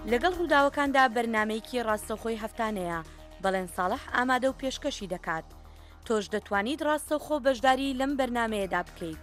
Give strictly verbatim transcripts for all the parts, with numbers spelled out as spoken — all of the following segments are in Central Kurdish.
لەگەڵ ڕووداوەکاندا بەرنمەیەکی ڕاستەوخۆی هەفتانەیە بەڵێن ساڵح ئامادە و پێشکەشی دەکات. تۆش دەتوانیت ڕاستەوخۆ بەشداری لەم بەرنمەیەدا بکەیت.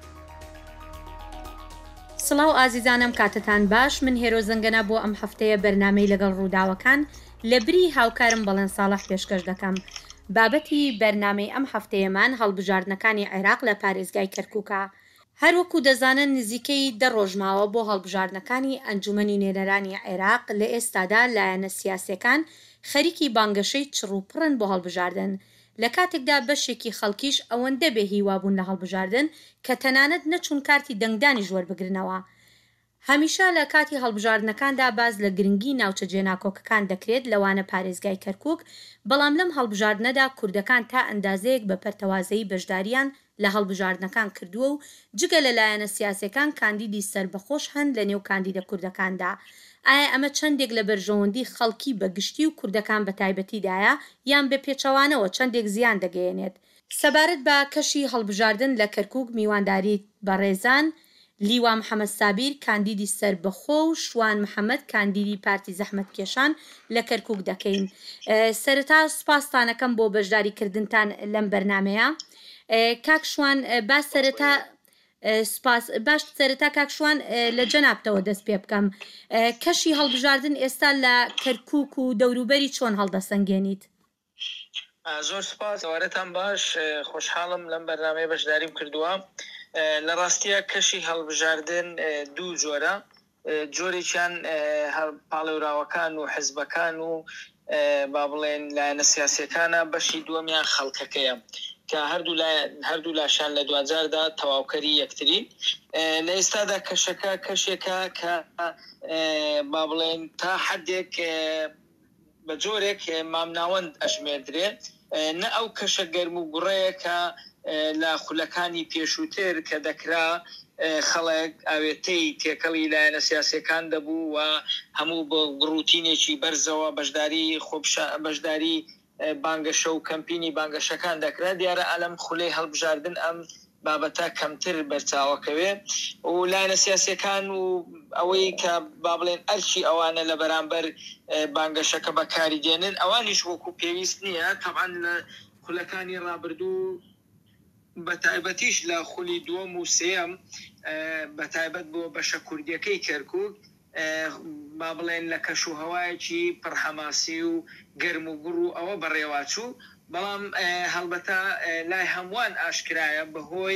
سڵاو ئازیزانم، کاتتان باش. من هێرۆ زەنگەنە بۆ ئەم هەفتەیە بەرنمەی لەگەڵ ڕووداوەکان لە بری هاوکارم بەڵێن ساڵح پێشکەش دەکەم. بابەتی بەرنمەی ئەم هەفتەیەمان هەڵبژاردنەکانی عێراق لە پارێزگای کەرکووکە. هەروەکو دەزانن نزیکەی دە ڕۆژماوە بۆ هەڵبژاردنەکانی ئەنجومەنی نێرەرانی عێراق لە ئێستادا لایەنە سیاسیەکان خەریکی بانگەشەی چڕوپڕن بۆ هەڵبژاردن. لە کاتێکدا بەشێکی خەڵکیش ئەوەندە بێ هیوابوون لە هەڵبژاردن کە تەنانەت نەچوون کارتی دەنگدانی ژوەر بگرنەوە. هەمیشە لە کاتی هەڵبژاردنەکاندا باز لە گرنگی ناوچە جێناکۆکەکان دەکرێت لەوانە پارێزگای کەرکووک، بەڵام لەم هەڵبژاردنەدا کوردەکان تا ئەندازەیەک بە پەرتەوازەیی بەشداریان لە هەڵبژاردنەکان کردووە و جگە لە لایەنە سیاسەکان کاندیدی سربەخۆش هەن لە نێو کاندیدە کوردەکاندا. ئایا ئەمە چەندێک لە بەرژەوەندی خەڵکی بەگشتی و کوردەکان بە تایبەتیدایە یان بە پێچەوانەوە چەندێک زیان دەگەیەنێت؟ سەبارەت بە کەشی هەڵبژاردن لە کەرکووک میوانداری بەڕێزان لیوا محەممەد سابیر کاندیدی سربەخۆ و شوان محەممەد کاندیدی پارتی زەحمەتکێشان لە کەرکووک دەکەین. سەرەتا سوپاستانەکەم بۆ بەشداریکردنتان لەم بەرنمەیە. کاک شوان با سەرەتا سپاس باش سەرەتا کاکشوان لە جەنابتەوە دەست پێ بکەم. کەشی هەڵبژاردن ئێستا لە کەرکووک و دەوروبەری چۆن هەڵدەسەنگێنیت؟ زۆر سپاس، ئەوارەتان باش، خۆشحاڵم لەم بەرنامەیە بەشداریم کردووە. لە ڕاستیە کەشی هەڵبژاردن دوو جۆرە، جۆرێکیان پاڵێوراوەکان و حزبەکان و با بڵێن لایەنە سیاسیەکانە، بەشی دووەمیان خەڵکەکەیە کە هەردوو لاشان لە دوجاردا تەواوکەری یەکترین. لە ئێستادا کەشەکە کەشێکە کە با بڵێن تا حدێک بە جۆرێک مامناوەند ئەژمێردرێت، نە ئەو کەشە گەرم و گوڕەیە کە لە خولەکانی پێشووتر کە دەکرا خەڵک ئاوێتەی تێکەڵی لایەنە سیاسیەکان دەبوو و هەموو بۆ گڕوتینێکی بەرزەوە بەشداری بەشداری بانگەشە و کەمپینی بانگەشەکان دەکرا. دیارە ئەلەم خولەی هەڵبژاردن ئەم بابەتە کەمتر بەرچاوەکەوێ و لایەنە سیاسیەکان و ئەوەی کە با بڵێن ئەرچی ئەوانە لە بەرامبەر بانگەشەکە بەکاری دێنن ئەوانیش وەکو پێویست نییە. طبعاً لە خولەکانی ڕابردوو بەتایبەتیش لە خولی دووەم و سێەم بەتایبەت بۆ بەشە کوردیەکەی کەرکووک با بڵێن لە کەش و هەوایەکی پڕحەماسی و گەرم و گوڕ و ئەوە بەڕێواچوو، بەڵام هەڵبەتە لای هەمووان ئاشکرایە بەهۆی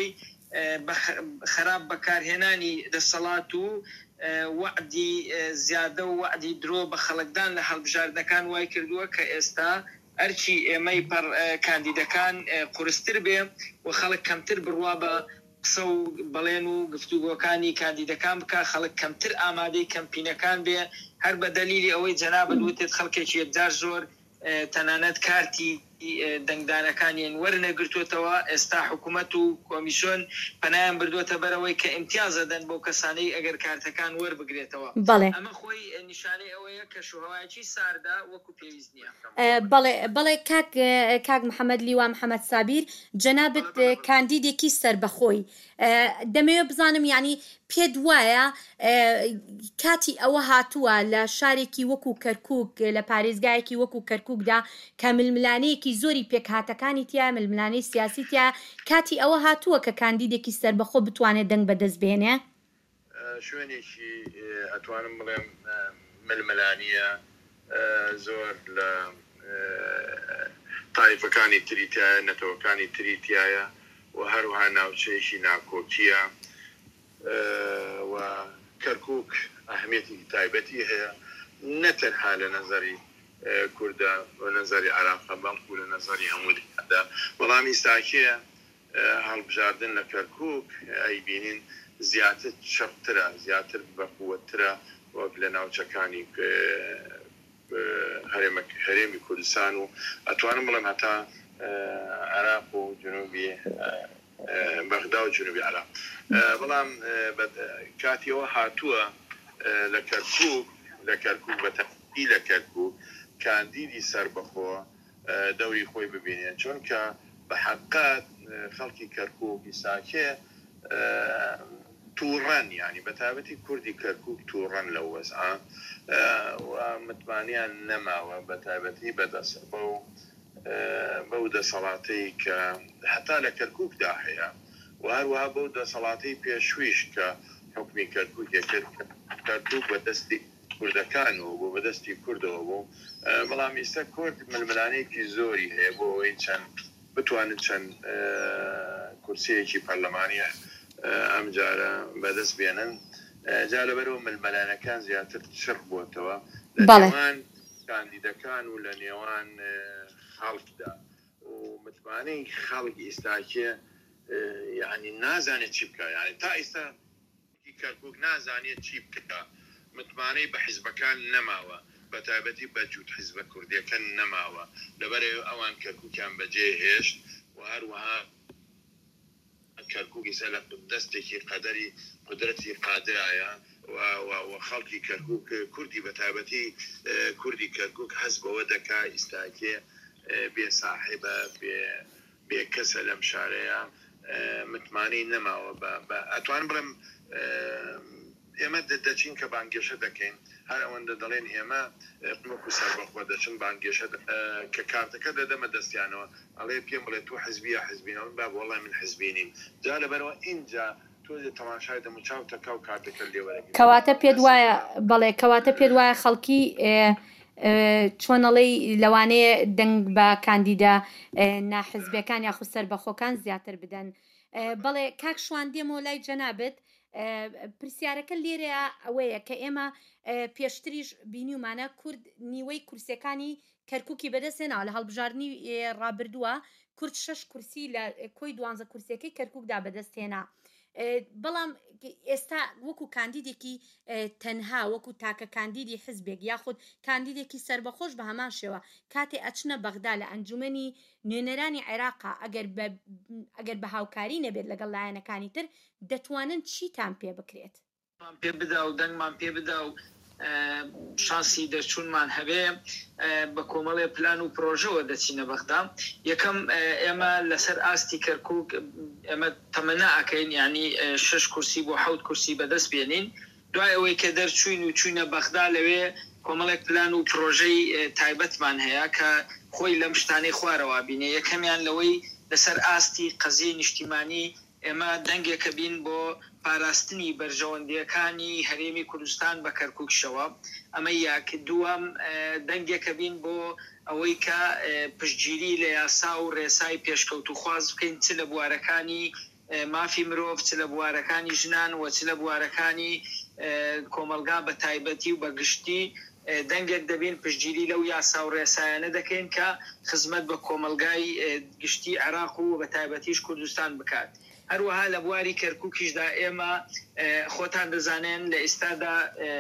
خراپ بەکارهێنانی دەسەڵات و وعدی زیادە و وعدی درۆ بە خەڵکدان لە هەڵبژاردنەکان وای کردووە کە ئێستا ئەرچی ئێمەی پەر کاندیدەکان قورستر بێ و خەڵک کەمتر بڕوا بە قسە و بەڵێن و گفتوگۆکانی کاندیدەکان بکە، خەڵک کەمتر ئامادەی کەمپینەکان بێ، هەر بە دەلیلی ئەوەی جەنابەت وتێت خەڵکێکی یەکجار زۆر تەنانەت کارتی دەنگدانەکانیان وەرنەگرتوێتەوە. ئێستا حکوومەت و کۆمیسیۆن پەنایان بردووەتە بەرەوەی کە ئیمتیازە دەن بۆ کەسانەی ئەگەر کارتەکان وەربگرێتەوە. ئەمە خۆی نیشانەی ئەوەیە کە شوهەوایەکی ساردا وەکو پێویست نییە. بەڵێ بەڵێ کاک کاک محەممەد لیوا محەممەد سابیر، جەنابەت کاندیدێکی سربەخۆی دەمەوێت بزانم، یعنی پێت وایە کاتی ئەوە هاتووە لە شارێکی وەکو کەرکووک لە پارێزگایەکی وەکو کەرکووکدا کە ململانەیەکی زۆری پێکهاتەکانی تیا ململانەی سیاسی تیا، کاتی ئەوە هاتووە کە کاندیدێکی سربەخۆ بتوانێت دەنگ بەدەست بێنێ؟ شوێنێکی ئەتوانم بڵێم ململانیە زۆر لە تایفەکانی تریتایە، نەتەوەکانی تریتایە و هەروها ناوچەیەکی ناکۆکیە و کەرکووک ئەهمیەتی تایبەتی هەیە، نەتەنها لە نەزەری کوردە و نەزەری عراقە بەڵکو لە نەزەری هەموو دیکەدا. بەڵام ئێستاکێ هەڵبژاردن لە کەرکووک ئەیبینین زیاتر شەقترە، زیاتر بەقووەترە وەک لە ناوچەکانی هەرێمی کوردستان و ئەتوانم بڵێم هەتا عراق و جنوبی بەغدا و جنوبی عراق. بەڵام کاتیەوە هاتووە لە کەرکووک لە کەرکووک بەتەقی لە کەرکووک کاندیدی سربەخۆ دەوری خۆی ببینێت، چونکە بە حقیقت خەڵکی کەرکووکی ساکێ تووڕەن ینی بەتابەتی کوردی کەرکووک تووڕەن لەو وەزعە و متمانیان نەماوە بەتابەتی بەدەست بەو بەو دەسەڵاتەی کە هەتا لە کەرکووکدا هەیە و هەروەها بەو دەسەڵاتی پێشویش کە حکمی کەرکووک کەرکووک بەدەستی کوردەکان و بۆ بەدەستی کوردەوە بوو بەڵام ئێستا کورد ململانەیەکی زۆری هەیە بۆ ئەوەی چەند بتوانن چەند کورسەیەکی پەرلەمانیە ئەم جارە بەدەست بێنن جا لەبەرەوە ململانەکان زیاتر چڕ بووتەوە لە نێوان کاندیدەکان و لە نێوان خەڵکدا و متمانەی خەڵک ئێستاکێ یعنی نازانێت چی بکە یعنی تا ئێستا کەرکووک نازانێت چی بکە متمانەی بە حیزبەکان نەماوە بەتابەتی بەجووت حیزبە کوردیەکە نەماوە لەبەرەوە ئەوان کەرکووکیان بەجێ هێشت و هەروەها کەرکووکی سەر لە دەستێکی قەدەری قدرەتی قادرایە و خەڵکی کەرکووک کوردی بەتابەتی کوردی کەرکووک هەست بەوە دەکا ئێستاکێ بێ ساحێبە بێ کەسە لەم شارەیە متمانەی نەماوە بە ئەتوان بڵێم ئێمە دەچین کە بانگێشە دەکەین هەر ئەوەندە دەڵێن ئێمە وەکو سەربەخۆ دەچن بانگێشە کە کارتەکە دەدەمە دەستیانەوە ئەڵێ پێم بڵێ تۆ حزبیە حزبینەوە با وەڵای من حزبینیم جا لەبەرەوە اینجا تۆ تەماشای دەمو چاوتەکە و کارتەکە لێوەرەگرێت کەواتە پێت وایە بەڵێ کەواتە پێت وایە خەڵکی چۆنەڵی لەوانەیە دەنگ بە کاندیدا ناحزبەکان یاخود سەربەخۆکان زیاتر بدەن بەڵێ کاک شوان دێمەوە لای جەنابەت پرسیارەکە لێرەیە ئەوەیە کە ئێمە پێشتریش بینیومانە کورد نیوەی کورسەکانی کەرکووکی بەدەستێناوە لە هەڵبژاردننی ڕابردووە کورد شەش کورسی لە کۆی دوانزە کورسەکەی کەرکووکدا بەدەستێنا بەڵام ئێستا وەکو کاندیدێکی تەنها وەکو تاکە کاندیدی حزبێک یاخود کاندیدێکی سربەخۆش بە هەمان شێوە کاتێ ئەچنە بەغدا لە ئەنجومەنی نوێنەرانی عێراقا ئەگەر بە هاوکاری نەبێت لەگەڵ لایەنەکانی تر دەتوانن چیتان پێ بکرێت پێ بدا و دەنگمان پێ بدا و شانسی دەرچوونمان هەبێ بە کۆمەڵێ پلان و پرۆژەوە دەچینە بەغدا یەکەم ئێمە لەسەر ئاستی کەرکووک ئێمە تەمەنا ئەکەین ینی شش کورسی بۆ حەوت کورسی بەدەست بێنین دوای ئەوەی کە دەرچوین و چوینە بەغدا لەوێ کۆمەڵێک پلان و پرۆژەی تایبەتمان هەیە کە خۆی لەم شتانەی خوارەوە بینێ یەکەمیان لەوەی لەسەر ئاستی قەزیە نیشتیمانی ئێمە دەنگێکە بین بۆ پاراستنی بەرژەوەندیەکانی هەرێمی کوردستان بە کەرکووکشەوە ئەمە یاک دووەم دەنگێکە بین بۆ ئەوەی کە پشتگیری لە یاسا و ڕێسای پێشکەوت و خواز بکەین چ لە بوارەکانی مافی مرۆڤ چ لە بوارەکانی ژنان و چ لە بوارەکانی کۆمەلگا بە تایبەتی و بەگشتی دەنگێک دەبین پشتگیری لەو یاسا و ڕێسایانە دەکەین کە خزمەت بە کۆمەلگای گشتی عێراق و بە تایبەتیش کوردستان بکات هەروەها لە بواری کەرکووکیشدا ئێمە خۆتان دەزانێن لە ئێستادا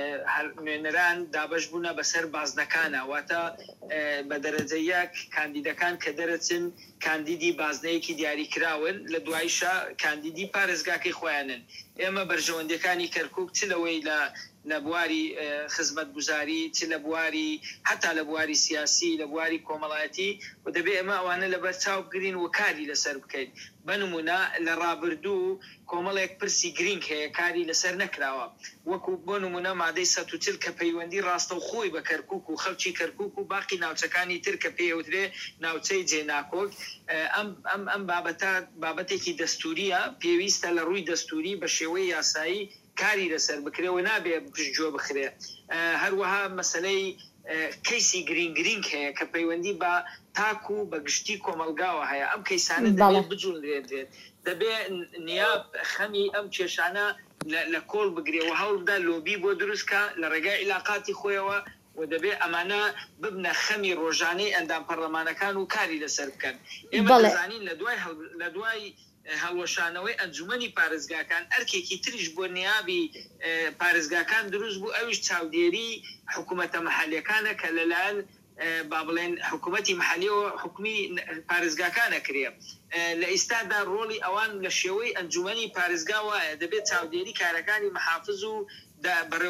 نوێنەران دابش بوونە بەسەر بازنەکانە واتە بە دەرەجە یەک کاندیدەکان کە دەرەچن کاندیدی بازنەیەکی دیاریکراون لە دوایشە کاندیدی پارێزگاکەی خۆیانن ئێمە بەرژەوەندەکانی کەرکووک چ لەوەی لە لە بواری خزمەت گوزاری چ لە بواری حتا لە بواری سیاسی لە بواری کۆمەڵایەتی و دەبێ ئەمە ئەوانە لەبەر چاو بگرین و کاری لەسەر بکەین بەنمونە لە ڕابردوو کۆمەڵێک پرسی گرنگ هەیە کاری لەسەر نەکراوە وەکو بۆ نمونە مادەی سەد و چل کە پەیوەندی ڕاستە و خۆی بە کەرکووک و خەڵکی کەرکووک و باقی ناوچەکانی تر کە پێوترێ ناوچەی جێناکۆک ئەم ئەم بابەتە بابەتێکی دەستوریە پێویستە لە ڕووی دەستوری بە شێوەی یاسایی کاری لەسەر بکرێەوە نابێ پشتگوێ بخرێ هەروەها مەسلەی کەیسی گرنگ گرنگ هەیە کە پەیوەندی بە تاکو و بە گشتی کۆمەلگاوە هەیە ئەم کەیسانە دەبێت بجوڵێت دەبێ نیاب خەمی ئەم کێشانە لە کۆڵ بگرێەوە هەوڵدا لۆبی بۆ دروستکە لە ڕێگای علاقاتی خۆیەوە و دەبێ ئەمانە ببنە خەمی ڕۆژانەی ئەندام پەرلەمانەکان و کاری لەسەر بکەن ئێمە دەزانین لە دوای لە دوای هەڵوەشانەوەی ئەنجومەنی پارێزگاکان ئەرکێکی تریش بۆ نیابی پارێزگاکان دروست بوو ئەویش چاودێری حکوومەتە مەحەلیەکانە کە لەلایەن با بڵێن حکوومەتی مەحەلیەوە حکومی پارێزگاکانە کرێ لە ئێستادا ڕۆڵی ئەوان لە شێوەی ئەنجومەنی پارێزگا وایە دەبێت چاودێری کارەکانی مەحافز و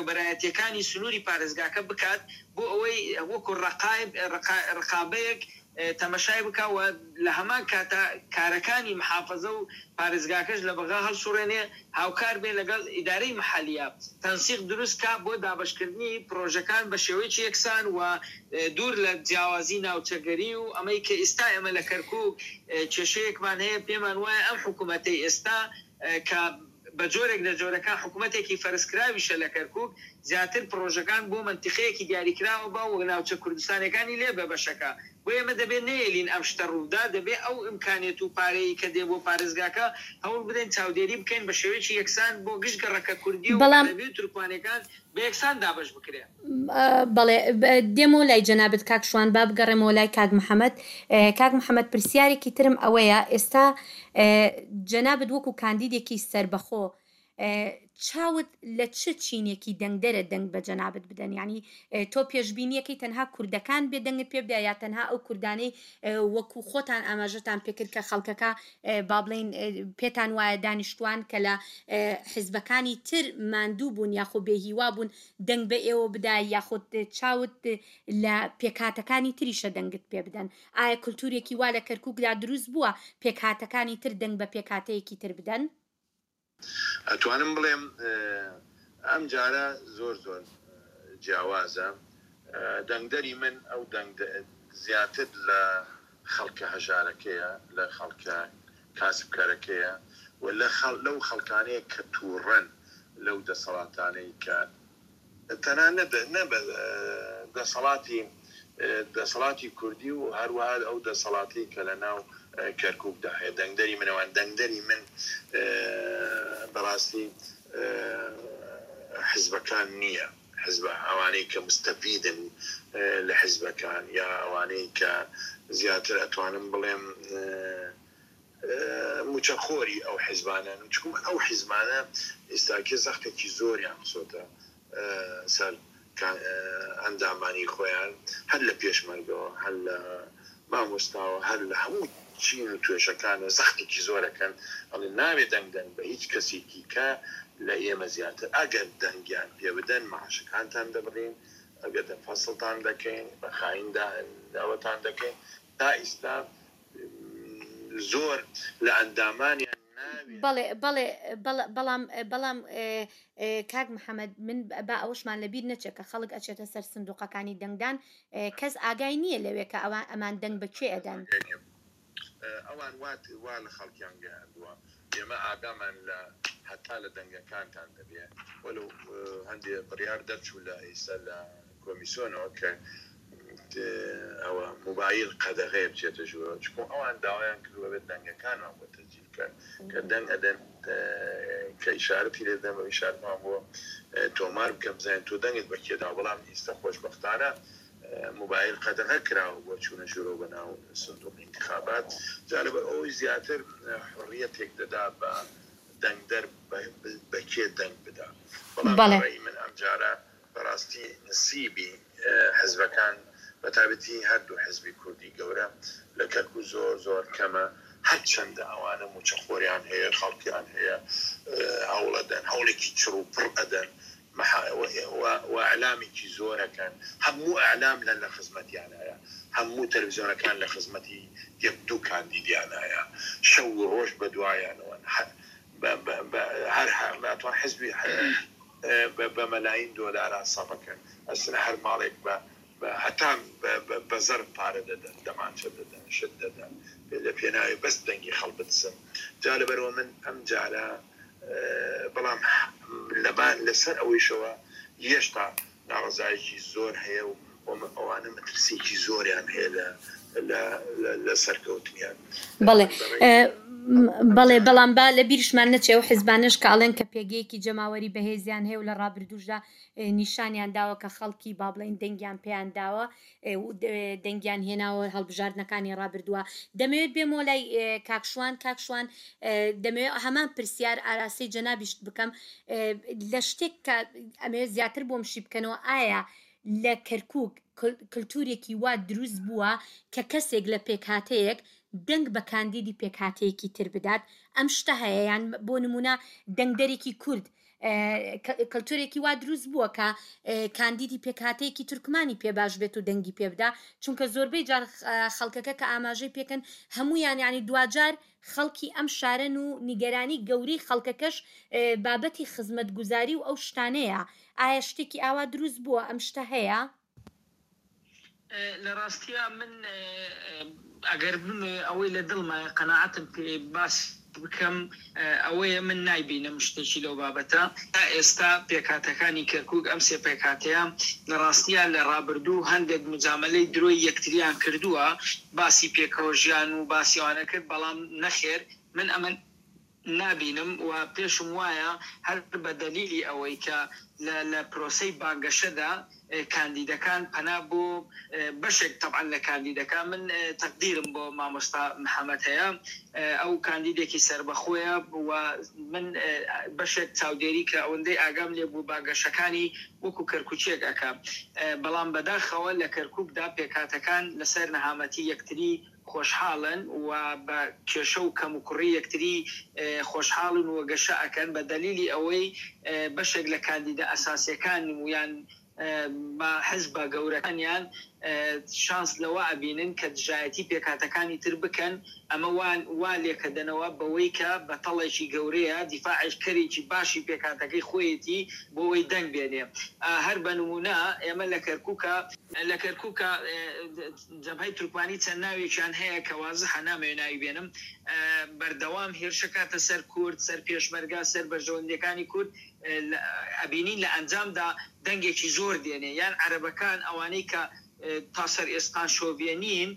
بەڕێوبەرایەتیەکانی سنووری پارێزگاکە بکات بۆ ئەوەی وەکو ڕقابەیەک تەمەشای بکەوە لە هەمان کاتە کارەکانی محافظە و پارێزگاکەش لە بەغا هەڵسوڕێنێ هاوکار بێ لەگەڵ ئیدارەی محلیە تەنسیق دروست کا بۆ دابشکردنی پرۆژەکان بە شێوەیەکی یەکسان و دوور لە جیاوازی ناوچەگەری و ئەمەی کە ئێستا ئێمە لە کەرکووک کێشەیەکمان هەیە پێمان وایە ئەم حکوومەتەی ئێستا کە بە جۆرێک لە جۆرەکان حکوومەتێکی فەرزکراویشە لە کەرکووک زیاتر پرۆژەکان بۆ منتیقەیەکی دیاریکراوە بە و ناوچە کوردستانەکانی لێ بە بەشەکە بۆ ئێمە دەبێت نێلین ئەم شتە ڕوودا دەبێت ئەو ئیمکانێت و پارەی کە دێ بۆ پارێزگاکە هەوڵ بدەین چاودێری بکەین بە شێوەیەکی یەکسان بۆ گشت گەڕەکە کوردی و بەڵام تورکوانەکان بە یەکسان دابش بکرێ. بەڵێ دێمە لای جەنابەت کاک شوان با بگەڕێمەوە لای کاک محەممەد. کاک محەممەد پرسیارێکی ترم ئەوەیە ئێستا جەنابەت وەکو کاندیدێکی سەربەخۆ چاوت لە چ چینێکی دەنگدەرە دەنگ بە جەنابەت بدەن ینی تۆ پێشبینیەکەی تەنها کوردەکان بێ دەنگت پێ بدە یا تەنها ئەو کوردانەی وەکو خۆتان ئاماژەتان پێکرد کە خەڵکەکە با بڵێن پێتان وایە دانیشتوان کە لە حیزبەکانی تر ماندوو بوون یاخۆ بێهیوا بوون دەنگ بە ئێوە بدای یاخۆ چاوت لە پێکهاتەکانی تریشە دەنگت پێ بدەن ئایا کولتورێکی وا لە کەرکووکدا دروست بووە پێکهاتەکانی تر دەنگ بە پێکهاتەیەکی تر بدەن؟ ئەتوانم بڵێم ئەم جارە زۆر زۆر جیاوازە دەنگدەری من ئەو زیاتر لە خەڵکە هەژارەکەیە لە خەڵکە کاسبکارەکەیە و لەو خەڵکانەیە کە تووڕەن لەو دەسەڵاتانەی کە تەنها نەبە دەسەڵاتی دەسەڵاتی کوردی و هەروەها ئەو دەسەڵاتی کە لە ناو کەرکووکدا هەیە دەنگدەری منەوەن دەنگدەری من بەڕاستی حیزبەکان نییە حیزبە ئەوانەی کە مستەفیدن لە حیزبەکان یا ئەوانەی کە زیاتر ئەتوانم بڵێم موچەخۆری ئەو حیزبانن چکم ئەو حیزبانە ئێستاکە زەختێکی زۆریان قسۆتە سەر ئەندامانی خۆیان هەر لە پێشمەرگەوە هەر لە مامۆستاوە هەر لە هەموو چین و توێشەکانە زەختێکی زۆرەکەن ئەڵێ ناوێ دەنگدەن بە هیچ کەسێکی کە لە ئێمە زیاتر ئەگەر دەنگیان پێ بدەن معاشەکانتان دەبڕین ئەگەر دەفەسڵتان دەکەین بە خایندا داوەتان دەکەین تا ئێستا زۆر لە ئەندامانیان بەڵێ بەڵێ بەڵام بەڵام کاک محەممەد من با ئەوشمان لەبیر نەچێت کە خەڵک ئەچێتە سەر سندوقەکانی دەنگدان کەس ئاگای نییە لەوێ کە ئەوان ئەمان دەنگ بەکوێ ئەدەن ئەوان وات وا لە خەڵکیان گەیاندووە ئێمە ئاگامان لە هەتا لە دەنگەکانتان دەبێت وەلو هەندێ بڕیار دەرچوو لە ئێستا لە کۆمیسیۆنەوە کە ئەوە موبایل قەدەغەیە بچێتە ژوورەوە چکۆ ئەوان داوایان کردووە بێت دەنگەکانەوە بۆ تەجیل کرد کە دەنگ ئەدەن کە ئیشارەتی لێ دەم ئیشارمان بۆ تۆمار بکەم بزانین تۆ دەنگت بەکێدا بەڵام ئێستا خۆشبەختانە موبایل قەدەغە کراوە بۆ چوونە ژوورەوە بەناو سندوق انتخابات جالب ئەوەی زیاتر حڕیەتێک دەدا بە دەنگدەر بەکێ دەنگ بدا بەڵام من ئەم جارە بەڕاستی نسیبی حزبەکان بەتابەتی هەردوو حزبی کوردی گەورە لە کەرکووک زۆر زۆر کەمە هەر چەندە ئەوانە موچەخۆریان هەیە خەڵکیان هەیە هەوڵەدەن هەوڵێکی چڕ و پڕ ئەدەن وەعلامێکی زۆرەکەن هەموو ئەعلام لە لە خزمەتیانایە هەموو تەلەڤیزیۆنەکان لە خزمەتی یەک دوو کاندیدیانایە شەو و ڕۆژ بە دوایانەوە هەر هەرناتوان حزبی بە مەلاین دۆلارە سەڕەکەن ئەسرە هەر ماڵێک بە هەتان بە زەر پارە دەدەن دەمانچە دەدەن شت دەدەن لە پێناوی بەس دەنگی خەڵ بتسن جا لەبەرەوە من ئەم جارە بەڵام لەبان لەسەر ئەوەیشەوە هێشتا ناڕزایەکی زۆر هەیە و ئەوانە مەترسێکی زۆریان هەیە لە سەرکەوتنیان بەڵێ بەڵێ بەڵام با لە بیرشمان نەچێ و حیزبانش کاڵێن کە پێگەیەکی جەماوەری بەهێزیان هەیە و لە ڕابردوشدا نیشانیان داوە کە خەڵکی با بڵێن دەنگیان پێیان داوە دەنگیان هێناوە هەڵبژاردنەکانی ڕابردووە دەمەوێت بێمەوە لای کاکشوان کاکشوان دەمەوێت هەمان پرسیار ئاراسی جەنابیشت بکەم لە شتێک کە ئەمەوێت زیاتر بۆمشی بکەنەوە ئایا لە کەرکووک کللتورێکی وا دروست بووە کە کەسێک لە پێکهاتەیەک دەنگ بە کاندیدی پێکهاتەیەکی تر بدات ئەم شتە هەیە یان بۆ نمونە دەنگدەرێکی کورد کەلتورێکی وا دروست بووە کە کاندیدی پێکاتەیەکی تورکمانی پێ باش بێت و دەنگی پێبدا، چونکە زۆربەی جار خەڵکەکە کە ئاماژەی پێکەن هەمویان یانی دوجار خەڵکی ئەم شارن و نیگەرانی گەوری خەڵکەکەش بابەتی خزمەت گوزاری و ئەو شتانەیە. ئایا شتێکی ئاوا دروست بووە ئەم شتە هەیە؟ لە ڕاستیە من ئەگەر ئەوەی لە دڵمە قەناعەتم پێ باس بکەم ئەوەیە من نایبینم شتێکی لەو بابەتە. تا ئێستا پێکاتەکانی کەرکووک ئەم سێ پێکاتەیە لە ڕاستیە لە ڕابردوو هەندێک مجاملەی درۆی یەکتریان کردووە، باسی پێکەوە ژیان و باسیوانە کرد، بەڵام نەخێر من ئەمە نابینم و پێشم وایە هەر بە دەلیلی ئەوەی کە لە پرۆسەی بانگەشەدا کاندیدەکان پەنا بۆ بەشێک طبعا لە کاندیدەکان من تەقدیرم بۆ مامۆستا محەممەد هەیە، ئەو کاندیدێکی سربەخۆیە و من بەشێک چاودێری کە ئەوەندەی ئاگام لێ بوو بانگەشەکانی وەکو کەرکوچێک ئەکە، بەڵام بەداخەوە لە کەرکووکدا پێکاتەکان لەسەر نەهامەتی یەکتری خۆشحاڵن و بە کێشە و کەم و کوڕی یەکتری خۆشحاڵن و گەشە ئەکەن بە دەلیلی ئەوەی بەشێک لە کاندیدە ئەساسیەکان ویان بە حزبە گەورەکانیان شانس لەوە ئەبینن کە دژایەتی پێکاتەکانی تر بکەن، ئەمە وا لێکەدەنەوە بەوەی کە بە تەڵێکی گەورەیە دیفاعشکەرێکی باشی پێکاتەکەی خۆیەتی بۆەوەی دەنگ بێنێ. هەر بە نمونە ئێمە لە کەرکووکە لە کەرکووکە جەبهەی تورکمانی چەند ناوێکیان هەیە کە وازەحە نامەوێ ناوی بێنم، بەردەوام هێرشەکاتە سەر کورد، سەر پێشمەرگا، سەر بەرژەوەندەکانی کورد، ئەبینین لە ئەنجامدا دەنگێکی زۆر دێنێ، یان عەرەبەکان ئەوانەی کە تا سەر ئێستان شۆڤێنین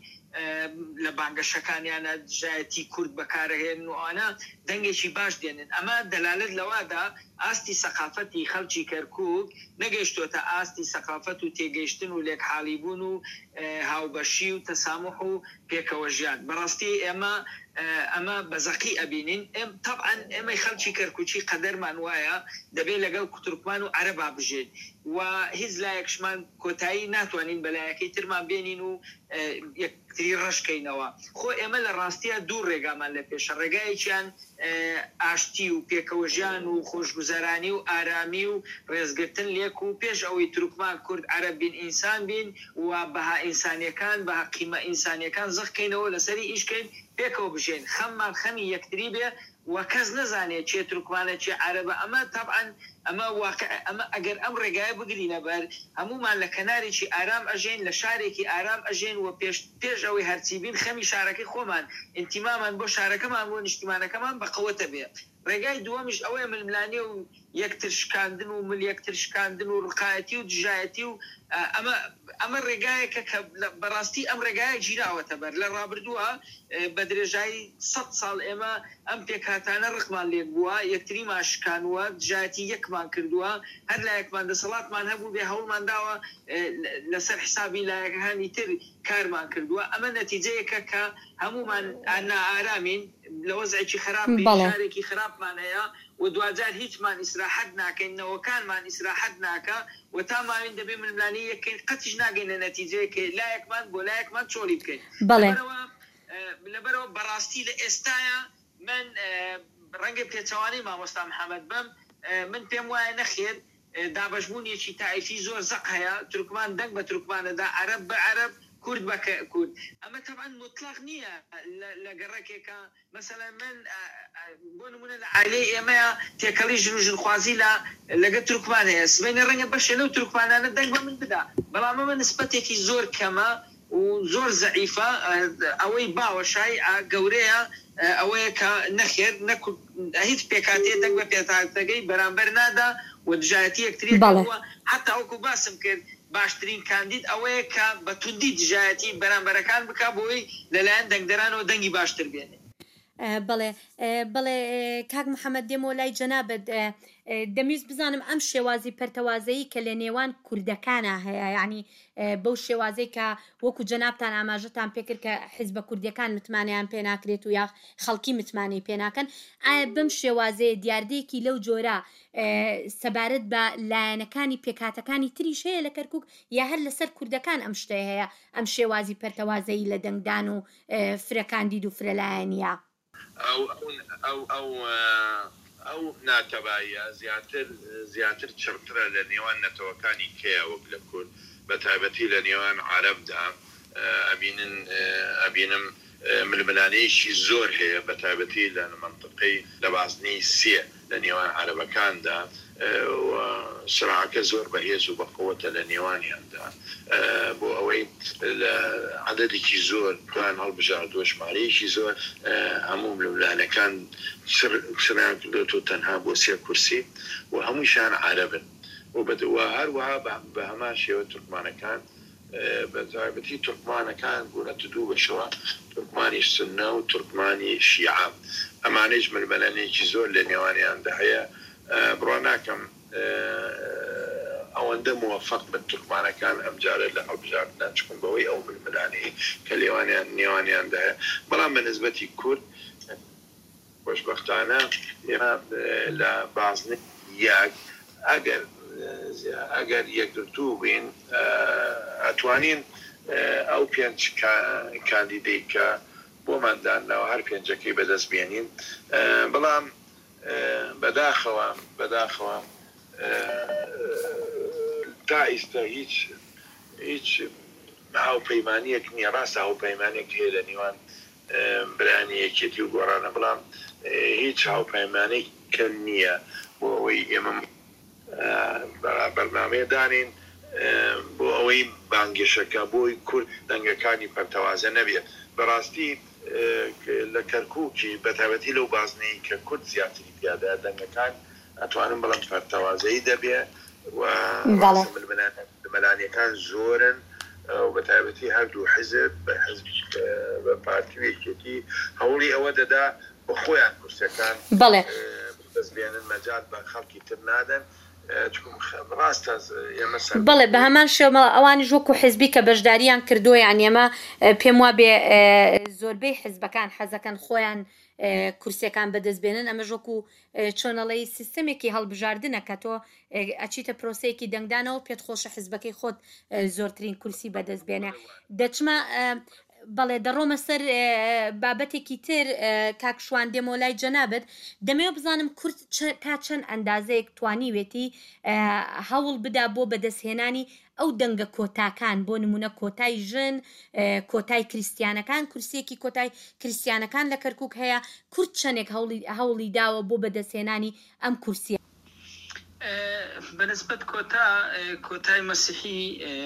لە بانگەشەکانیانە دژایەتی کورد بەکارەهێن و ئەوانە دەنگێکی باش دێنن. ئەمە دەلالت لەوادا ئاستی سەقافەتی خەڵکی کەرکووک نەگەیشتۆتە ئاستی سەقافەت و تێگەیشتن و لێک حاڵیبوون و هاوبەشی و تەسامح و پێکەوە ژیان. بەڕاستی ئێمە ئەمە بەزەقی ئەبینین. طبعا ئێمەی خەڵکی کەرکووچی قەدەرمان وایە دەبێت لەگەڵ تورکمان و عەرەبا بژێت و هیچ لایەکشمان کۆتایی ناتوانین بەلایەکەی ترمان بێنین و یەکتری ڕەشکەینەوە. خۆ ئێمە لە ڕاستیە دوو ڕێگامان لە پێشە، ڕێگایەکیان ئاشتی و پێکەوە ژیان و خۆشگوزەرانی و ئارامی و ڕێزگرتن لێک و پێش ئەوەی تورکمان کورد عەرەب بین ئینسان بین و بەها ئینسانیەکان بەها قیمە ئینسانیەکان زەخکەینەوە لەسەری ئیشکەین پێکەوە بژێن، خەممان خەمی یەکتری بێ و کەس نەزانێت چێ تورکمانە چێ عەرەبە. ئەمە طبعا ئەمە واقع ئەمە ئەگەر ئەم ڕێگایە بگرینە بەر هەمومان لە کەنارێکی ئارام ئەژین، لە شارێکی ئارام ئەژین و پێش پێش ئەوەی هەرچی بین خەمی شارەکەی خۆمان ئینتیمامان بۆ شارەکەمان بۆ نیشتیمانەکەمان بەقەوەتە بێ. ڕێگای دووەمیش ئەوەیە ململانێ و یەکتر شکاندن و مل یەکتر شکاندن و ڕقایەتی و دژایەتی و ئەمە ئەمە ڕێگایەکە کە بەڕاستی ئەم ڕێگایە گیراوەتە بەر لە ڕابردووە بە درێژایی سەد ساڵ ئێمە ئەم پێکاتانە ڕقمان لێک بووە، یەکتریمان شکانووە، دژایەتی یەکمان کردووە، هەر لایەکمان دەسەڵاتمان هەبوو بێ هەوڵمان داوە لەسەر حسابی لایەکەکانی تر کارمان کردووە. ئەمە نەتیجەیەکە کە هەمومان نائارامین لە وەزعێکی خراپ شارێکی خراپمان هەیە و دوجار هیچمان ئیسراحەت ناکەین، نەوەکانمان ئیسراحەت ناکە و تاماوین دەبێ ململانی یەکەین قەتیش ناگەینە نەتیجەیەکە لایەکمان بۆ لایەکمان چۆڵی بکەین. لەبەرەوە بەڕاستی لە ئێستاە من ڕەنگە پێچەوانی مامۆستا محەممەد بەم من پێم وایە نەخێر دابەشبوونیەکی تایفی زۆر زەق هەیە، تورکمان دەنگ بە تورکمانەدا، عەرەب بە عەرەب، کورد بە کورد. ئەمە طبعا مطلق نییە لە گەڕێکێکە. مثلا من بۆ نمونە لە عائلەی ئێمەیە تێکەڵی ژن و ژنخوازی لەگە تورکمان هەیە، سبەینە ڕەنگە بەشێ لەو تورکمانانە دەنگ بە من بدا، بەڵام ئەمە نسبەتێکی زۆر کەمە و زۆر زەعیفە. ئەوەی باوەشای گەورەیە ئەوەیە کە نەخێر هیچ پێکاتێ دەنگ بە پێتاتەکەی بەرامبەر نادا و دژایەتی یەکتریەوە. حتا ئەوکو باسم کرد باشترین کاندید ئەوەیە کە بە توندی دژایەتی بەرامبەرەکان بک بۆی لەلایەن دەنگدەرانەوە دەنگی باشتر بێنێ. بەڵێ بڵێ کاک محەممەد دێمەوە لای جەنابەت دەمویست بزانم ئەم شێوازی پەرتەوازەیی کە لە نێوان کوردەکانە هەیە، یعنی بەو شێوازەی کە وەکو جەنابتان ئاماژەتان پێکرد کە حیزبە کوردیەکان متمانیان پێ ناکرێت و یا خەڵکی متمانی پێ ناکەن، ئایا بەم شێوازەیە دیاردەیەکی لەو جۆرە سەبارەت بە لایەنەکانی پێکاتەکانی تریش هەیە لە کەرکووک یا هەر لەسەر کوردەکان ئەم شتەیە هەیە ئەم شێوازی پەرتەوازەیی لە دەنگدان و فرەکاندید و فرەلایەنە؟ ئەو ئەو ئەو ئەو ناتەبایە زیاتر زیاتر چرترە لە نێوان نەتەوەکانی کەیە وەک لە کورد بە تایبەتی لە نێوان عەرەبدا ئەبینن ئەبینم ململانەیەکی زۆر هەیە بە تایبەتی لە منطقەی لە بازنەی سێ لە نێوان عەرەبەکاندا شراعەکە زۆر بەهێز و بەقووەتە لە نێوانیاندا بۆ ئەوەی عەدەدێکی زۆر توان هەڵبژاردووە ژمارەیەکی زۆر هەموو ململانەکان چرایان کردوێتەوە تەنها بۆ سێ کورسی و هەموویشان عەرەبن و هەروەها بە هەمان شێوە تورکمانەکان بە تایبەتی تورکمانەکان بوونەتە دوو بەشەوە تورکمانی سوننە و تورکمانی شیعە ئەمانەیش ململانەیەکی زۆر لە نێوانیاندا هەیە بڕوا ناکەم ئەوەندە موفق بە تورکمانەکان ئەمجارە لە هەڵبژاردندا چکن بەوەی ئەو ململانەی کە لێوانیان نێوانیاندا هەیە بەڵام بە نسبەتی کورد خۆشبەختانە ئێمە لە بازنە یەک ئەگەر ئەگەر یەکگرتوو بین ئەتوانین ئەو پێنج کاندیدەی کە بۆماندانەوە هەر پێنجەکەی بەدەست بێنین بەڵام بەداخەوە بەداخەوە تا ئێستا هیچ هیچ هاوپەیمانیەک نییە ڕاستە هاوپەیمانێک هەیە لە نێوان برانی یەکێتی و گۆڕانە بەڵام هیچ هاوپەیمانێک کە نییە بۆ ئەوەی ئێمە بەرنامەیە دانین بۆ ئەوەی بانگێشەکە بۆی کورد دەنگەکانی پەرتەوازە نەبێت بەڕاستی لە کەرکووکی بەتابەتی لەو بازنەی کە کورد زیاتری پیادا دەنگەکان ئەتوانم بەڵام پەرتەوازەیی دەبێت و مەلانیەکان زۆرن و بەتابەتی هەردوو حزب بە پارتیوێکێتی هەوڵی ئەوە دەدا بە خۆیان کورسەکان بەڵێ دەست بێنن مەجال بە خەڵکی تر نادەن بەڵێ بە هەمان شێوە ئەوانی ژۆک و حزبی کە بەشداریان کردووە یان ئێمە پێم وا بێ زۆربەی حزبەکان حەزەکەن خۆیان کورسەکان بەدەستبێنن ئەمە ژۆک و چۆنەڵی سیستەمێکی هەڵبژاردنە کە تۆ ئەچیتە پرۆسەیەکی دەنگدانەوە پێت خۆشە حزبەکەی خۆت زۆرترین کورسی بەدەستبێنە دەچمە بەڵێ دەڕۆمە سەر بابەتێکی تر کاکشوان دێمە لای جەنابەت دەمەوێت بزانم کورد تا چەند ئەندازەیەک توانیوێتی هەوڵ بدا بۆ بەدەستهێنانی ئەو دەنگە کۆتاکان بۆ نمونە کۆتای ژن کۆتای کریسیانەکان کورسێکی کۆتای کریسیانەکان لە کەرکووک هەیە کورد چەندێک هەوڵی داوە بۆ بەدەستهێنانی ئەم کورسیە بەنسبەت کۆتا کۆتای مەسیحی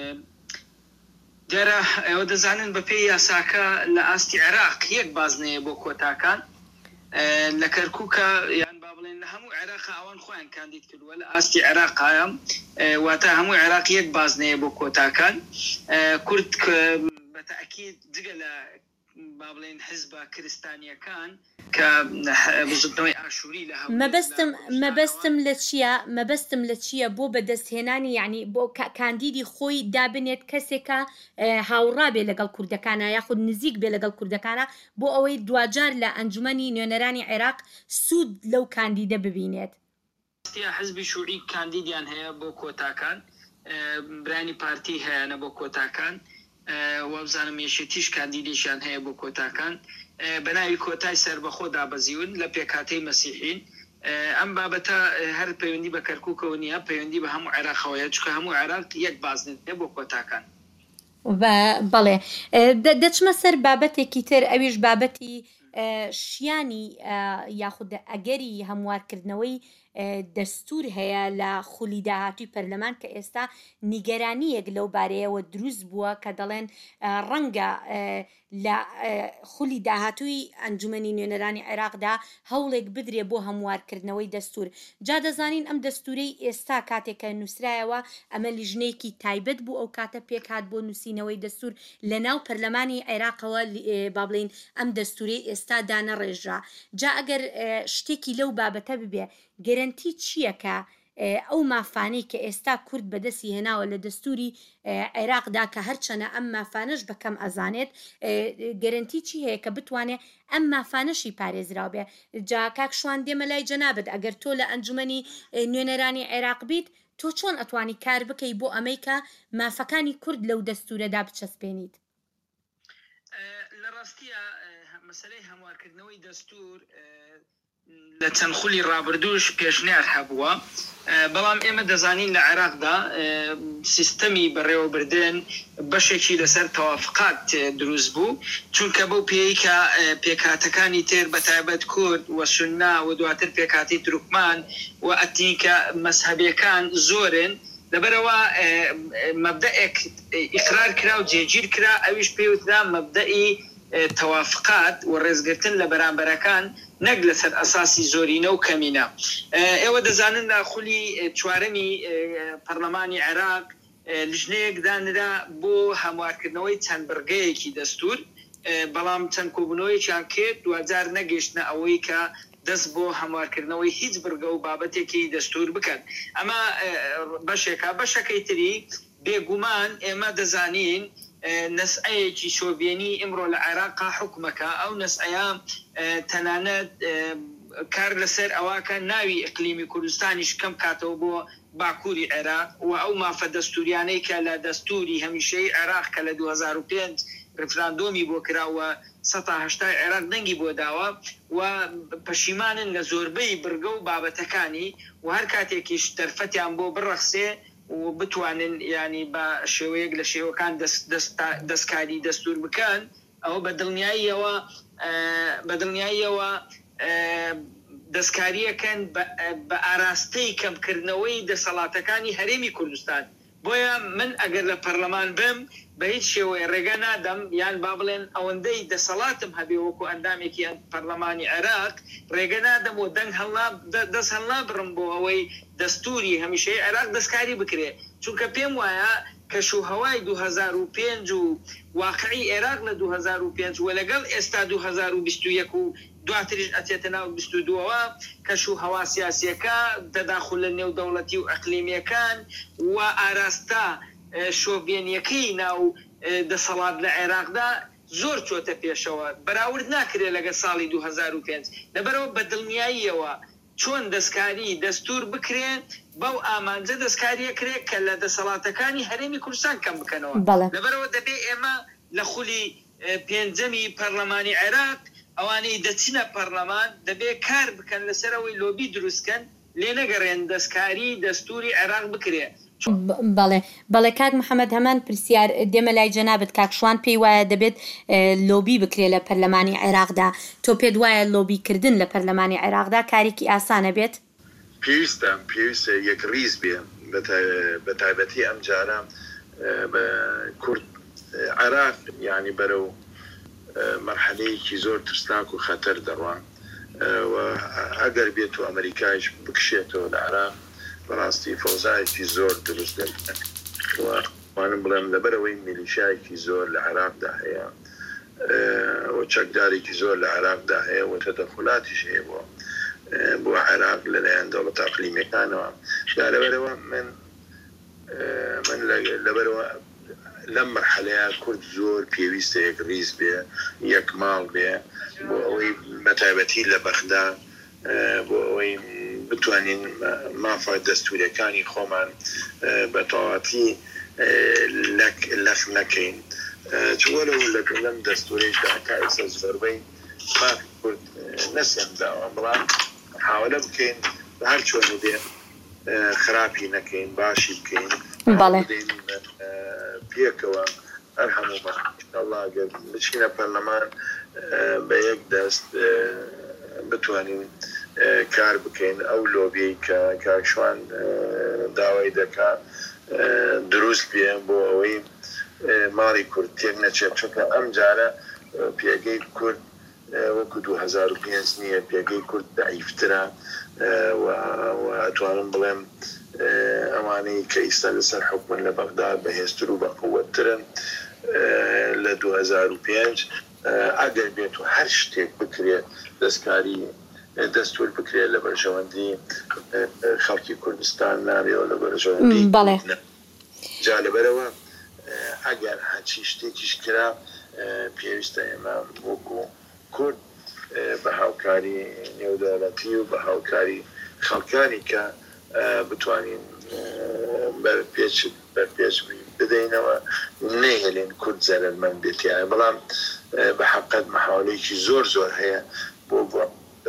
دیارە ئێوە دەزانن بە پێی یاساکە لە ئاستی عێراق یەک بازنەیە بۆ کۆتاکان لە کەرکووکە یان با بڵێن لە هەموو عێراق ئەوان خۆیان کاندید کردووە لە ئاستی عێراقایە واتە هەموو عێراق یەک بازنەیە بۆ کۆتاکان کورد بە تەئەکید جگە لە با بڵێن حیزبە کریستانیەکان کە بزبنەوەی ئاشووری لە مەبەستم مەبەستم لە چییە مەبەستم لە چییە بۆ بەدەستهێنانی یعنی بۆ کاندیدی خۆی دابنێت کەسێکە هاوڕا بێ لەگەڵ کوردەکانە یاخود نزیک بێ لەگەڵ کوردەکانە بۆ ئەوەی دوجار لە ئەنجومەنی نوێنەرانی عێراق سوود لەو کاندیدە ببینێت حزبی شووری کاندیدیان هەیە بۆ کۆتاکان برانی پارتی هەیەە بۆ کۆتاکان وابزانم یەشێتیش کاندیدێکیان هەیە بۆ کۆتاکان بەناوی کۆتای سەربەخۆ دابەزیون لە پێکاتەی مەسیحین ئەم بابەتە هەر پەیوەندی بە کەرکووکەوە نیە پەیوەندی بە هەموو عێراقەوەیە چکە هەموو عێراق یەک بازنێ بۆ کۆتاکان بەڵێ دەچمە سەر بابەتێکی تر ئەویش بابەتی شیانی یاخود ئەگەری هەموارکردنەوەی دەستور هەیە لە خولی داهاتوی پەرلەمان کە ئێستا نیگەرانیەک لەو بارەیەوە دروست بووە کە دەڵێن ڕەنگە لە خولی داهاتووی ئەنجومەنی نوێنەرانی عێراقدا هەوڵێک بدرێ بۆ هەموارکردنەوەی دەستور جا دەزانین ئەم دەستورەی ئێستا کاتێکە نووسرایەوە ئەمە لیژنەیەکی تایبەت بوو ئەو کاتە پێکات بۆ نووسینەوەی دەستور لە ناو پەرلەمانی عێراقەوە با بڵێن ئەم دەستورەی ئێستا دانەڕێژرا جا ئەگەر شتێکی لەو بابەتە ببێ گەرنتی چییە کە ئەو مافانەی کە ئێستا کورد بەدەستی هێناوە لە دەستوری عێراقدا کە هەرچەنە ئەم مافانەش بەکەم ئەزانێت گەرنتی چی هەیە کە بتوانێت ئەم مافانەشی پارێزراو بێ جا کاکشوان دێمە لای جەنابەت ئەگەر تۆ لە ئەنجومەنی نوێنەرانی عێراق بیت تۆ چۆن ئەتوانی کار بکەی بۆ ئەمەی کە مافەکانی کورد لەو دەستورەدا بچەسپێنیت لە ڕاستیە مەسەلەی هەموارکردنەوەی دەستور لە چەند خولی ڕابردووش پێشنیار هەبووە بەڵام ئێمە دەزانین لە عێراقدا سیستەمی بەڕێوەبردن بەشێکی لەسەر تەوافقات دروست بوو چونکە بەو پێی کە پێکاتەکانی تر بەتایبەت کورد و سوننا و دواتر پێکاتی تورکمان و ئەتنیکە مەسهەبیەکان زۆرن لەبەرەوە مەبدەئێک ئیقرار کرا و جێگیر کرا ئەویش پێوترا مەبدەئی تەوافقات و ڕێزگرتن لە بەرامبەرەکان نەک لەسەر ئەساسی زۆرینە و کەمینە ئێوە دەزانن لە خولی چوارەمی پەرلەمانی عێراق لیژنەیەک دانرا بۆ هەموارکردنەوەی چەند بڕگەیەکی دەستور بەڵام چەند کۆبوونەوەییان کرد دوجار نەگەیشتنە ئەوەی کە دەست بۆ هەموارکردنەوەی هیچ بڕگە و بابەتێکی دەستور بکەن ئەمە بەشێکا بەشەکەی تری بێگومان ئێمە دەزانین نسعەیەکی شۆڤێنی ئمڕۆ لە عێراقا حکومەکە ئەو نسعەیە تەنانەت کار لەسەر ئەواکە ناوی ئەقلیمی کوردستانیش کەم کاتەوە بۆ باکووری عێراق و ئەو مافە دەستوریانەی کە لە دەستوری هەمیشەی عێراق کە لە دوو هەزار و پێنج ڕفراندۆمی بۆ کراوە سەد تا هەشتا عێراق دەنگی بۆ داوە و پەشیمانن لە زۆربەی بڕگە و بابەتەکانی و هەر کاتێکیش دەرفەتیان بۆ بڕەخسێ و بتوانن ینی بە شێوەیەک لە شێوەکان دەستکاری دەستور بکەن ئەوە بە دڵنیاییەوە بە دڵنیاییەوە دەستکاریەکەن بە ئاراستەی کەمکردنەوەی دەسەڵاتەکانی هەرێمی کوردستان بۆیە من ئەگەر لە پەرلەمان بم بە هیچ شێوەیە ڕێگە نادەم یان با بڵێن ئەوەندەی دەسەڵاتم هەبێ وەکو ئەندامێکی پەرلەمانی عێراق ڕێگە نادەم و دەنگ دەست هەڵنا بڕم بۆ ئەوەی دەستوری هەمیشەی عێراق دەستکاری بکرێ چونکە پێم وایە کەشوهەوای دوو هەزار و پێنج و واقعی عێراق لە دوو هەزار و پێنج و لەگەڵ ئێستا دوو هەزار و بیست و یەک و دواتریش ئەچێتە ناو بیست و دووەوە کەشوهەوا سیاسیەکە دەداخل لە نێو دەوڵەتی و ئەقلیمیەکان و ئاراستا شۆڤێنیەکەی ناو دەسەڵات لە عێراقدا زۆر چۆتە پێشەوە بەراورد ناکرێت لەگە ساڵی دوو هەزار و پێنج لەبەرەوە بە دڵنیاییەوە چۆن دەستکاری دەستور بکرێن بەو ئامانجە دەستکاریە کرێت کە لە دەسەڵاتەکانی هەرێمی کوردستان کەم بکەنەوە لەبەرەوە دەبێت ئێمە لە خولی پێنجەمی پەرلەمانی عێراق ئەوانەی دەچینە پەرلەمان دەبێت کار بکەن لەسەرەوەی لۆبی دروستکەن لێ نەگەڕێن دەستکاری دەستوری عێراق بکرێت بەڵێ بەڵێ کاک محەممەد هەمان پرسیار دێمە لای جەنابەت کاکشوان پێی وایە دەبێت لۆبی بکرێت لە پەرلەمانی عێراقدا تۆ پێت وایە لۆبیکردن لە پەرلەمانی عێراقدا کارێکی ئاسانە بێت پێویستە پێویستە یەک ریز بێ بە تایبەتی ئەم جارە کورد عێراق ینی بەرەو مەرحەلەیەکی زۆر ترسناک و خەتەر دەڕوان ئەگەر بێت و ئەمریکایش بکشێتەوە لە عێراق بەڕاستی فەوزایەکی زۆر دروست وانم بڵێم لەبەرەوەی میلیشایەکی زۆر لە عێراقدا هەیە و چەکدارێکی زۆر لە عێراقدا هەیە و تەدەخولاتیش هەیە بۆ بۆ عێراق لەلایەن دەوڵەتە ئەقلیمیەکانەوە دا لەبەرەوە من من لەبەرەوە لەم مەرحەلەیە کورد زۆر پێویستە یەک ریز بێ یەک ماڵ بێ بۆ ئەوەی بەتایبەتی لە بەغدا بۆ ئەوەی بتوانین مافە دەستوریەکانی خۆمان بە تەواوەتی لەخ نەکەین چوەرە لەم دەستوریشدا کە ئێستا زۆربەی مافی کورد نەسێنداوە بەڵام حاولە بکەین بە هەر چۆنی بێ خراپی نەکەین باشی بکەین پێکەوە هەر هەموومان ئینشاءالله ئەگەر بچینە پەرلەمان بە یەک دەست بتوانین کار بکەین ئەو لۆبی کە کاکشوان داوای دەکا دروست بێن بۆ ئەوەی ماڵی کورد تێک نەچێت چونکە ئەم جارە پێگەی کورد وەکو دوو هەزار و پێنج نییە پێگەی کورد دەعیفترە و ئەتوانم بڵێم ئەوانەی کە ئیستا لەسەر حکومن لە بەغدا بەهێزتر و بەقووەترن لە دوو هەزار و پێنج ئەگەر بێت و هەر شتێک بکرێت دەستکاری دەستور بکرێت لە بەرژەوەندی خەڵکی کوردستان نابێەوە لە بەرژەوەندی جا لەبەرەوە ئەگەر هەچی شتێکیش کرا پێویستە ئێمە وەکو کورد بە هاوکاری نێودەوڵەتی و بە هاوکاری خەڵکانی کە بتوانین بەرپێچ بەرپێچ بدەینەوە نەیهێڵین کورد زەرمەند بێتیایە بەڵام بە حەقەت مەحاولەیەکی زۆر زۆر هەیە بۆ بۆ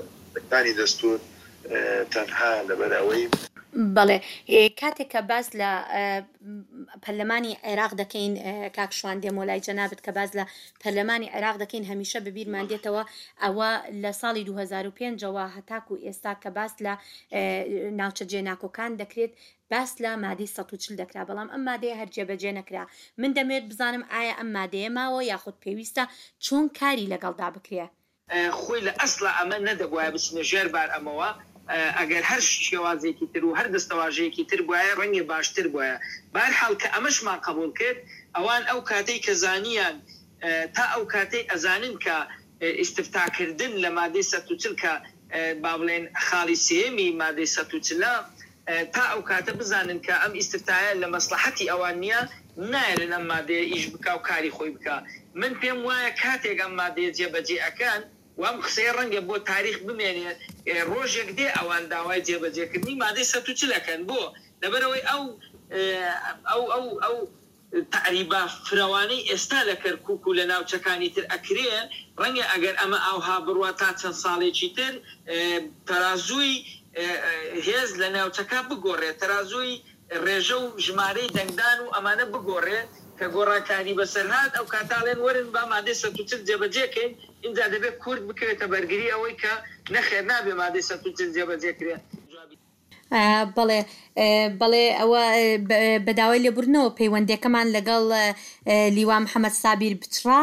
دانی دەستور تەنها لەبەرەوەی بەڵێ کاتێک کە باز لە پەرلەمانی عێراق دەکەین کاکشوان دێمە لای جەنابەت کە باز لە پەرلەمانی عێراق دەکەین هەمیشە ببیرمان دێتەوە ئەوە لە ساڵی دوو هەزار و پێنجەوە هەتاکو ئێستا کە باس لە ناوچە جێناکۆکان دەکرێت باس لە مادەی سەد و چل دەکرا بەڵام ئەم مادەیە هەر جێبەجێ نەکرا. من دەمێت بزانم ئایا ئەم مادەیە ماوە یاخود پێویستە چۆن کاری لەگەڵدا بکرێ؟ خۆی لە ئەسڵە ئەمە نەدەبواە بچنە ژێر بار ئەمەوە ئەگەر هەر شێوازێکی تر و هەر دەستەواژەیەکی تر بواە ڕەنگی باشتر بواە. بارحاڵ کە ئەمەشمان قبول کرد ئەوان ئەو کاتەی کە زانیان تا ئەو کاتەی ئەزانن کە ئیستفتاکردن لە مادەی سەد و چل کە با بڵێن خاڵی سێمی مادەی سەد و چلە تا ئەو کاتە بزانن کە ئەم ئیستفتایە لە مەسلحەتی ئەوان نییە نایرن ئەم مادەیە ئیش بکە و کاری خۆی بکە. من پێم وایە کاتێک ئەم مادەیە جێبەجێ ئەکەن وام قسەی ڕەنگە بۆ تاریخ بمێنێت ڕۆژێک دێ ئەوان داوای جێبەجێکردنی مادەی سەد و چلەکەن بۆ لەبەرەوەی ئەو ئەو ئەو ئەو تعریبە فرەوانەی ئێستا لە کەرکووک و لە ناوچەکانی تر ئەکرێن ڕەنگە ئەگەر ئەمە ئاوها بڕوە تا چەند ساڵێکی تر تەرازووی هێز لە ناوچەکە بگۆڕێت تەرازووی ڕێژە و ژمارەی دەنگدان و ئەمانە بگۆڕێت کە گۆڕاکانی بەسەرهات ئەو کاتاڵێن وەرن با مادەی سەد و چل جێبەجێکەین اینجا دەبێت کورد بکەوێتە بەرگری ئەوەی کە نەخێر نابێ مادەی سەد و چل جێبەجێکرێت. بەڵێ بەڵێ ئەوە بەداوای لێبوورنەوە پەیوەندەکەمان لەگەڵ لیوا محەممەد سابیر بچڕا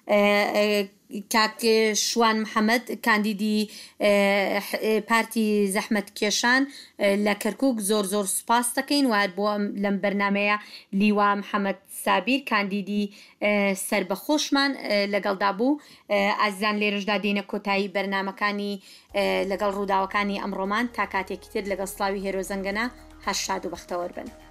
کاک شوان محەممەد کاندیدی پارتی زەحمەت کێشان لە کەرکووک زۆر زۆر سوپاس دەکەین و بۆ لەم بەرنمەیە لیوا محەممەد سابیر کاندیدی سربەخۆشمان لەگەڵدا بوو. ئازیزان لێرەشدا دێنە کۆتایی بەرنمەکانی لەگەڵ ڕووداوەکانی ئەمڕۆمان تا کاتێکی تر لەگەڵ سڵاوی هێرۆ زەنگەنە هەشاد و بەختەوەربن.